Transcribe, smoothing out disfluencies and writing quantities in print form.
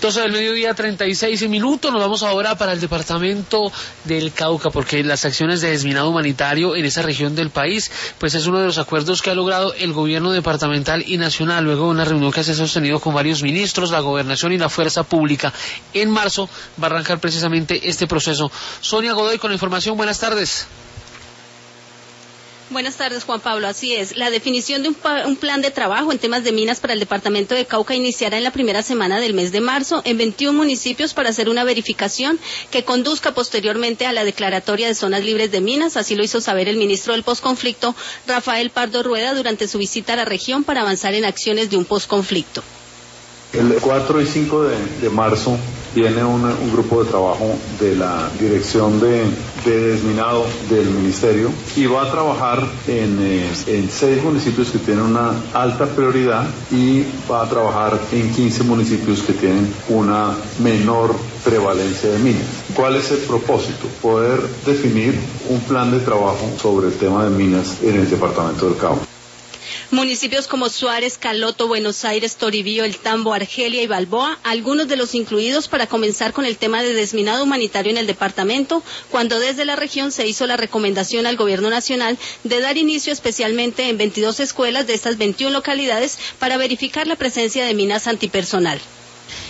12 del mediodía, 36 minutos. Nos vamos ahora para el departamento del Cauca, porque las acciones de desminado humanitario en esa región del país, pues es uno de los acuerdos que ha logrado el gobierno departamental y nacional, luego de una reunión que se ha sostenido con varios ministros, la gobernación y la fuerza pública. En marzo va a arrancar precisamente este proceso. Sonia Godoy con la información. Buenas tardes. Buenas tardes, Juan Pablo. Así es. La definición de un plan de trabajo en temas de minas para el departamento de Cauca iniciará en la primera semana del mes de marzo en 21 municipios para hacer una verificación que conduzca posteriormente a la declaratoria de zonas libres de minas. Así lo hizo saber el ministro del posconflicto, Rafael Pardo Rueda, durante su visita a la región para avanzar en acciones de un posconflicto. El 4 y 5 de marzo viene un grupo de trabajo de la Dirección de Desminado del Ministerio y va a trabajar en 6 municipios que tienen una alta prioridad y va a trabajar en 15 municipios que tienen una menor prevalencia de minas. ¿Cuál es el propósito? Poder definir un plan de trabajo sobre el tema de minas en el departamento del Cauca. Municipios como Suárez, Caloto, Buenos Aires, Toribío, El Tambo, Argelia y Balboa, algunos de los incluidos para comenzar con el tema de desminado humanitario en el departamento, cuando desde la región se hizo la recomendación al gobierno nacional de dar inicio especialmente en 22 escuelas de estas 21 localidades para verificar la presencia de minas antipersonal.